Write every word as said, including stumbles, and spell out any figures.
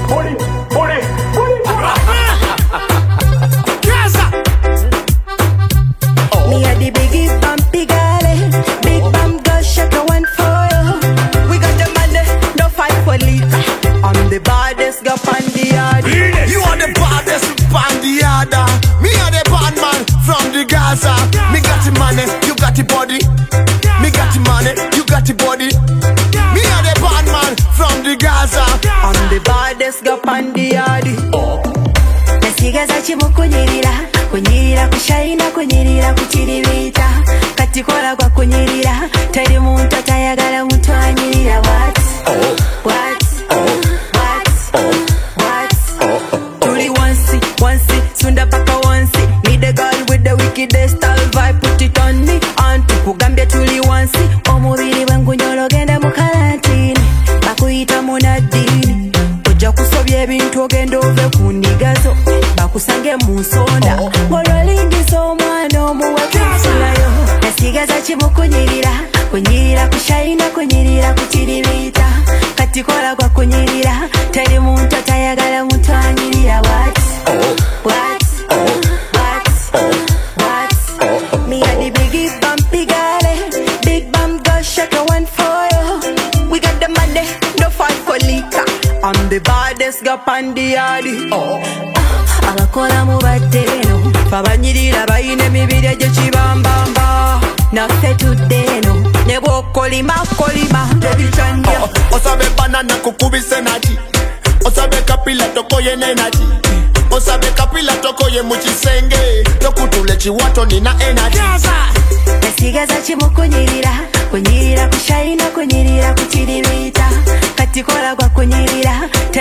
booty, booty, booty. Gaza. Me a the biggie bumpy girl, big bump girl, shake a one for you. We got the money, no fight for liquor. I'm the baddest girl on the yard. You are the baddest on the yard. Me are the bad man from the Gaza. Me got the money, you got the body. Me got the money, you got the body. Me are the bad man from the Gaza. I'm the baddest girl on the yard. Nasigaza chimu kunyirira, kunyirira kushaina, kunyirira kuchiribita. Katikola kwa kunyirira, teri muntu atayagala muntu anyirira. What? What? What? What? Tuli wansi, wansi, sunda paka wansi. Need a girl with the wickedest style vibe, put it on me. Antu kugambia tuli wansi, omubiri wangu nyologenda mukarantini. Bakuyita munadini, oja kusobya ebintu ogenda ove kundigazo. Bakusange musonda, ngololingiza omwana omuwe kufulayo. Nasigaza chimu kunyirira, kunyirira kushaina, kunyirira kuchiribita. Katikola kwa kunyirira, teri muntu atayagala muntu anyirira. What? What? What? What? Me a the biggie bumpy girl, big bump girl, shake a one for you. We got the money, no fight for liquor. I'm the baddest girl on the yard. Abakola mu badeno, fabanyirira bayine emibiri egyekibambamba. Naffe tuddeno, ne bw'okolima kolima tebikyanja. Osabe banana kukubise nati. Osabe kapila tokoye nenati. Osabe kapila tokoye muchisenge. Tokutule chiwato nina energy. Nasigaza chimu kunyirira, kunyirira kushaina, kunyirira kuchiribita. Katikola kwa kunyirira,